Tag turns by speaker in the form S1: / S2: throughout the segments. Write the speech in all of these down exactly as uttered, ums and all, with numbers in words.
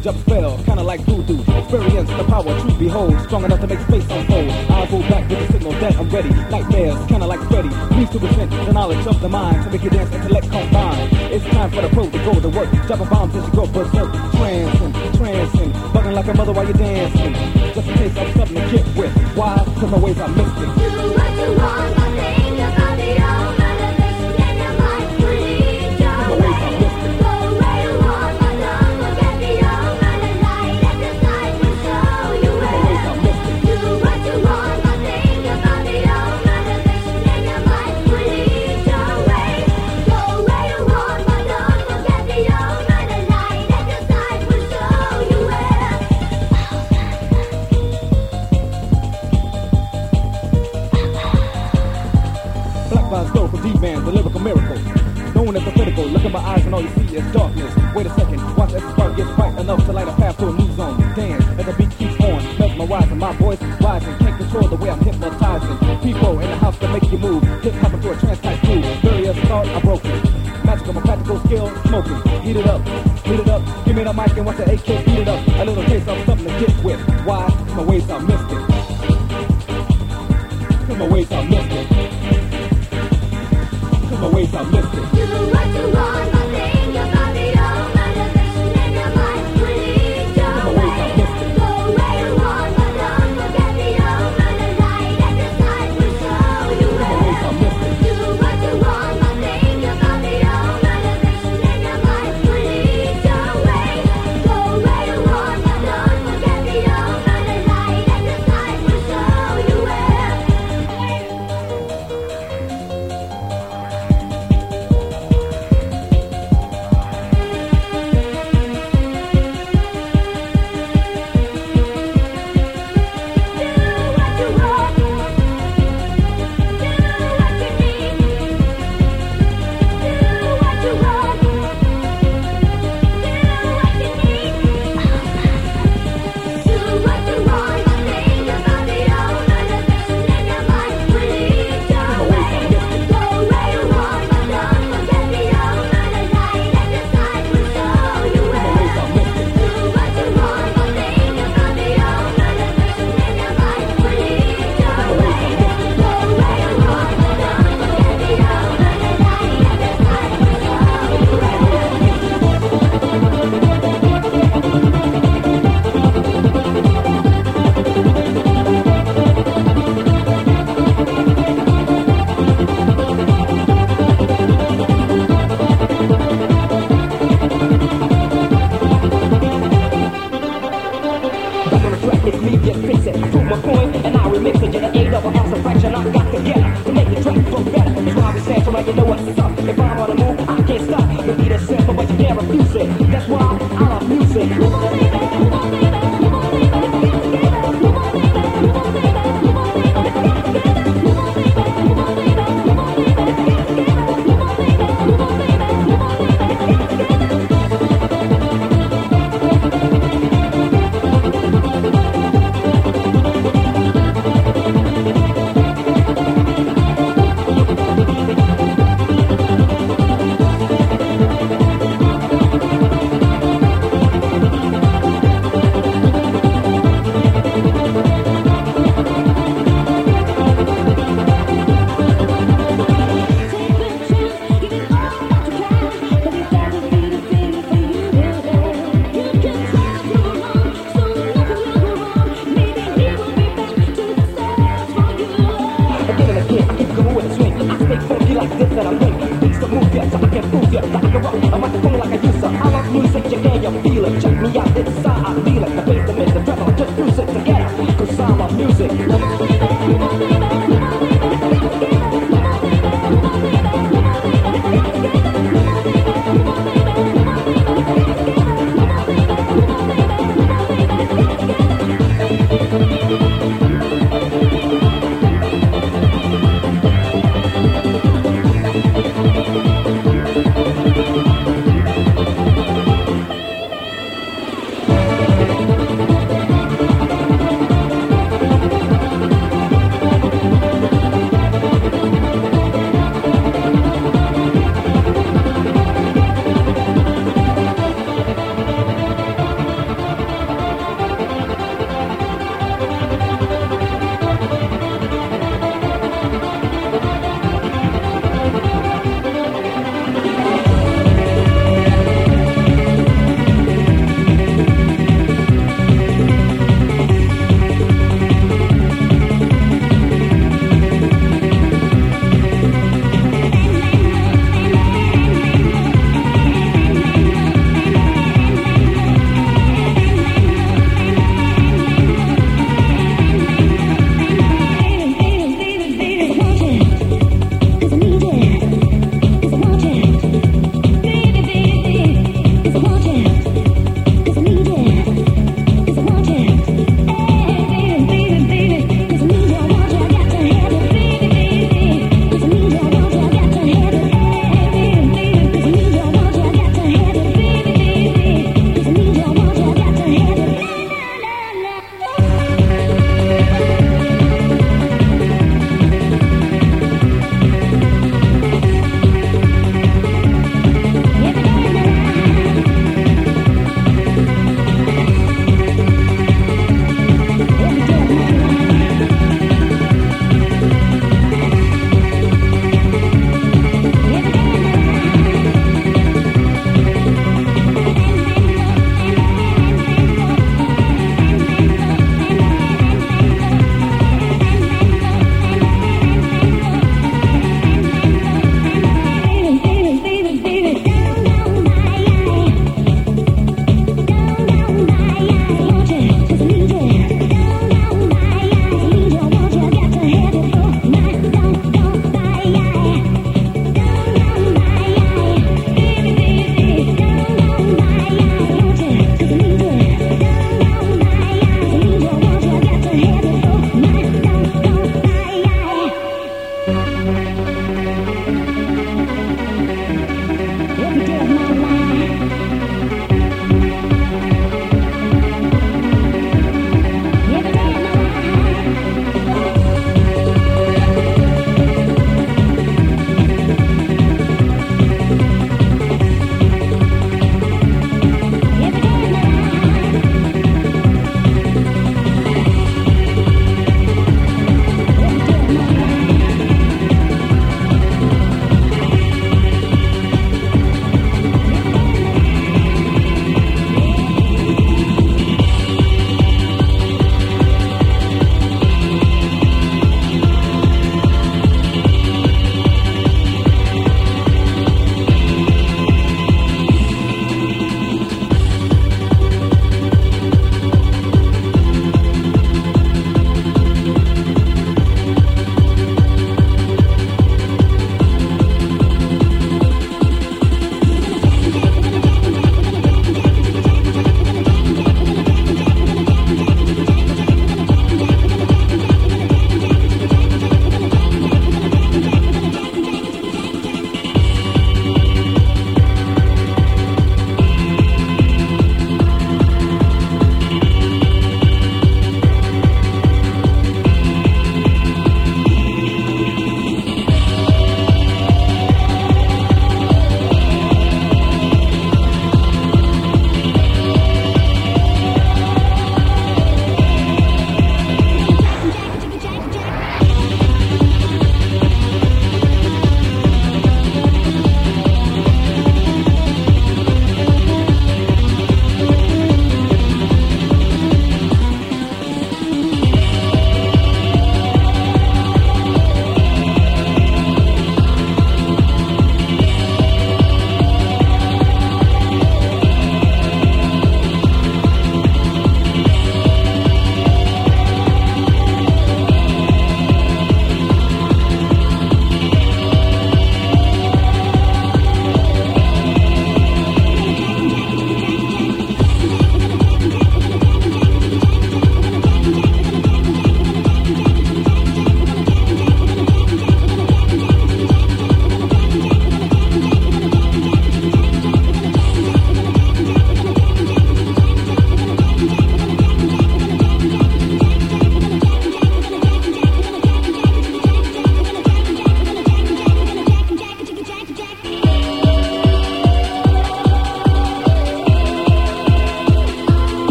S1: jump spell, kinda like voodoo. Experience the power to behold, strong enough to make space unfold. I'll go back with the signal that I'm ready. Nightmares, kinda like Freddy. Please to present the knowledge of the mind to make you dance, intellect combine. It's time for the pro to go to work, dropping bombs as you go berserk. Trancing, trancing, bugging like a mother while you're dancing. Just in case I'm something to get with. Why? Cause my ways are mystic.
S2: Do what you want, but think about the old motivation in your mind. Lead your way. Go where you want, but don't forget the old man and light. Exercise will show you where. Do what you want, but think about the old motivation in your mind. Lead your way. Go where you want, but don't forget the old man and light. Exercise will show you where.
S1: Black vibes flow from D-Man, the lyrical miracle. Known as the critical, look in my eyes and all you see is darkness. Wait a second, watch as the spark gets bright enough to light a path to a new zone. Dance as the beat keeps on, mesmerizing, my voice rising. Can't control the way I'm hypnotizing. People in the house that make you move, hip hop into a trance type groove. Various thought I broke it. Magical, my practical skill, smoking. Heat it up, heat it up. Give me the mic and watch the A K beat it up. A little taste of something to get with. Why? My ways are mystic. Cause my ways are mystic. My ways are mystic.
S2: Do what you want, but think about the old motivation in your mind. Lead your way. Go where you want, but don't forget the old man and light. Exercise will show you where. Do what you want, but think about the old motivation in your mind. Lead your way. Go where you want, but don't forget the old man and light. Exercise will show you where.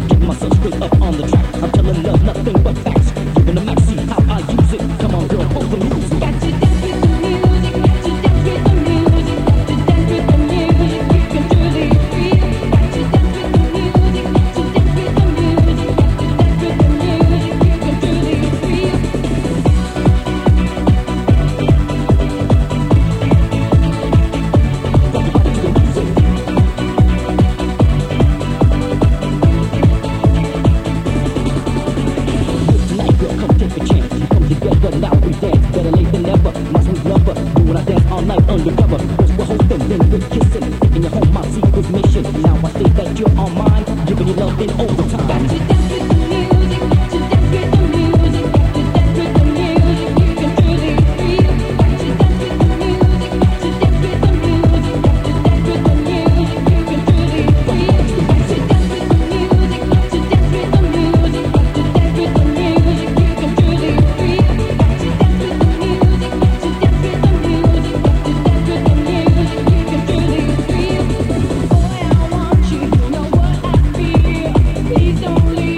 S3: Keep myself straight up on the track. I'm telling love nothing but facts. Giving the max, see how I use it. Come on, girl, hold the music.
S2: Got to dance with the music, got to dance with the music, got to dance with the music, you can truly feel. Got to dance with the music, got to dance with the music, got to dance with the music, you can truly feel.
S3: Tonight, girl, come take a chance. Come together, now we dance. Better late than never. My sweet lover, you and I dance all night undercover. First we're hoping, then we're kissing. Taking you home, my secret mission. Now I say that you're all mine. Giving you love in overtime.
S2: Got to dance with the music, got to dance with the music, got to dance with the music, you can truly feel. Got to dance with the music, got to dance with the music, got to dance with the music, you can truly feel. Got to dance with the music, got to dance with the music, got to dance with the music, you can truly feel. Got to dance with the music, got to dance with the music, got to dance with the music, you can truly feel. Boy, I want you, you know what I feel. Please don't leave.